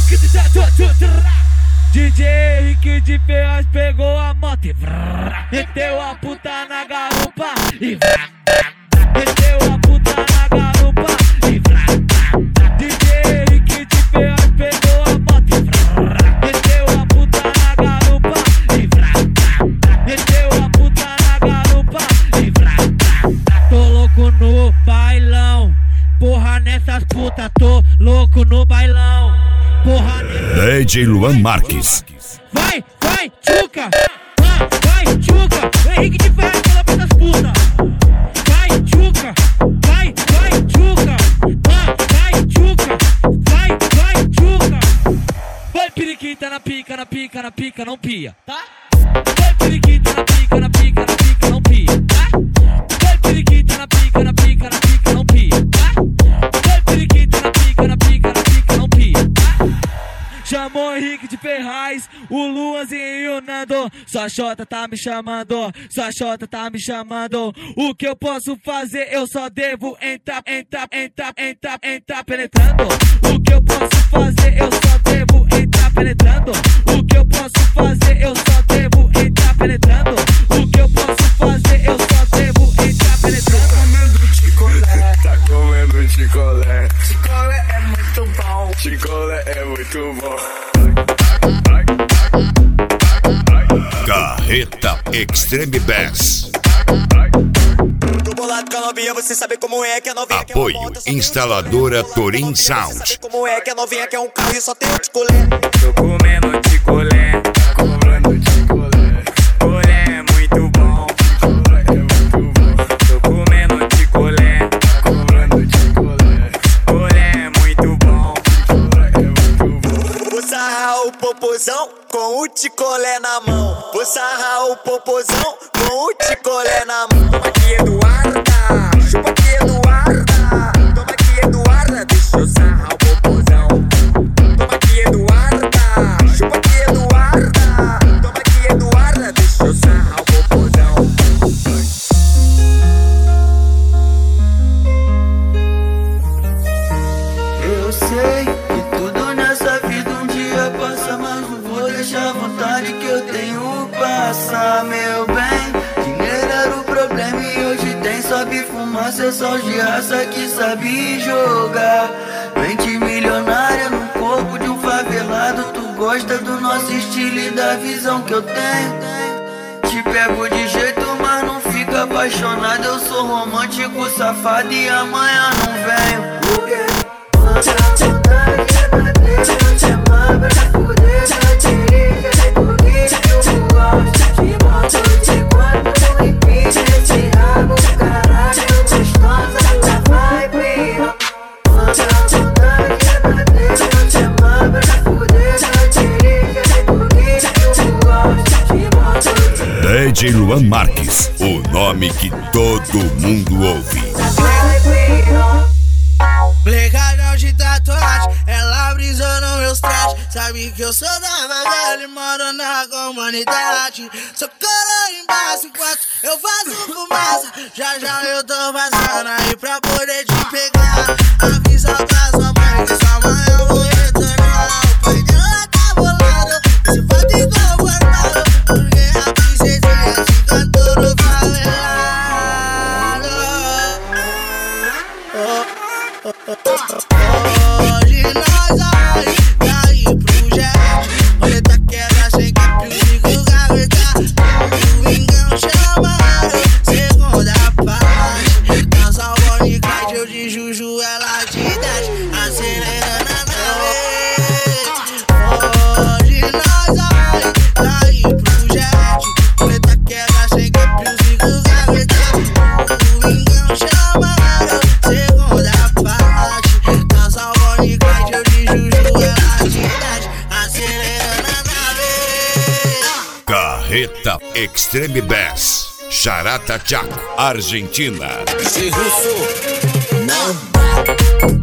DJ Henrique de Ferraz pegou a moto e meteu a puta na garupa e meteu a puta na garupa e DJ Henrique de Ferraz pegou a moto e meteu a puta na garupa e meteu a puta na garupa e tô louco no bailão, porra nessas putas, tô louco no bailão. Porra, DJ Luan Marques. Vai, tchuca! Vai, tchuca! Henrique de Ferraz fala pra essas putas. Vai, tchuca! Vai, tchuca! Vai, tchuca! Vai, tchuca! Vai, periquita na pica, na pica, na pica, não pia, tá? Vai, periquita na pica, na pica, na pica, não pia, tá? Vai, periquita na pica, na pica, na pica, não pia, tá? Vai, periquita na pica, na pica, na pica, não pia, tá? Chamou Henrique de Ferraz, o Luanzinho e o Nando. Sua xota tá me chamando, sua xota tá me chamando. O que eu posso fazer? Eu só devo entrar penetrando. O que eu posso fazer? Eu só devo entrar penetrando. O que eu posso fazer? Eu só devo entrar penetrando. O que eu posso fazer? Eu só devo entrar penetrando. Tá comendo chicolé. Chicolé é muito bom. Chicolé é muito bom. Carreta Extreme Bass. Tô bolado com a novinha, você sabe como é que a novinha quer uma Apoio moto, instaladora Torin Sound. Você sabe como é que a novinha quer um carro e só tem o ticolé. Tô comendo chicolé. Comendo chicolé. Chicolé é muito bom. Chicolé é muito bom. Tô comendo chicolé. Comendo chicolé. Chicolé é muito bom. Chicolé é muito bom. Vou sarrar o popozão com o ticolé na mão. Vou sarrar o popozão com o ticolé na mão. Toma aqui, Eduarda. Chupa aqui, Eduarda. Toma aqui, Eduarda. Deixa eu sarrar o popozão. Toma aqui, Eduarda. Chupa aqui, Eduarda. Toma aqui, Eduarda. Deixa eu sarrar o popozão. Eu sei que tudo nessa vida um dia passa, mas não vou deixar a vontade que eu tenho passar, meu bem. Dinheiro era o problema e hoje tem, sobe fumaça, é só de raça que sabe jogar. Mente milionária no corpo de um favelado, tu gosta do nosso estilo e da visão que eu tenho. Te pego de jeito, mas não fica apaixonado. Eu sou romântico, safado e amanhã não venho. DJ Luan Marques, o nome que todo mundo ouve. Blegadão de tatuagem, ela brisou nos meus trajes. Sabe que eu sou da Magali, moro na comunidade. Sou coroa embaixo enquanto eu faço fumaça. Já eu tô passando aí pra poder te pegar. Avisa pra sua mãe que sua mãe eu vou retornar. O pai dela tá bolado, esse fato inconformado. Porque a princesinha te cantou no favelado. Hoje nós vai daí pro jet. Preta queda sem que perigo gavetar. Domingão chamaram, segunda parte. Dança o bonicate, eu de juju, ela de 10. Acelerando na nave. Hoje nós vai daí pro jet. Preta queda sem que perigo gavetar. Domingão chamaram, segunda parte. Dança o bonicate, eu de juju, ela de 10. Acelerando na nave. Carreta Extreme Bass. Charata Chaco, Argentina. Esse russo não dá.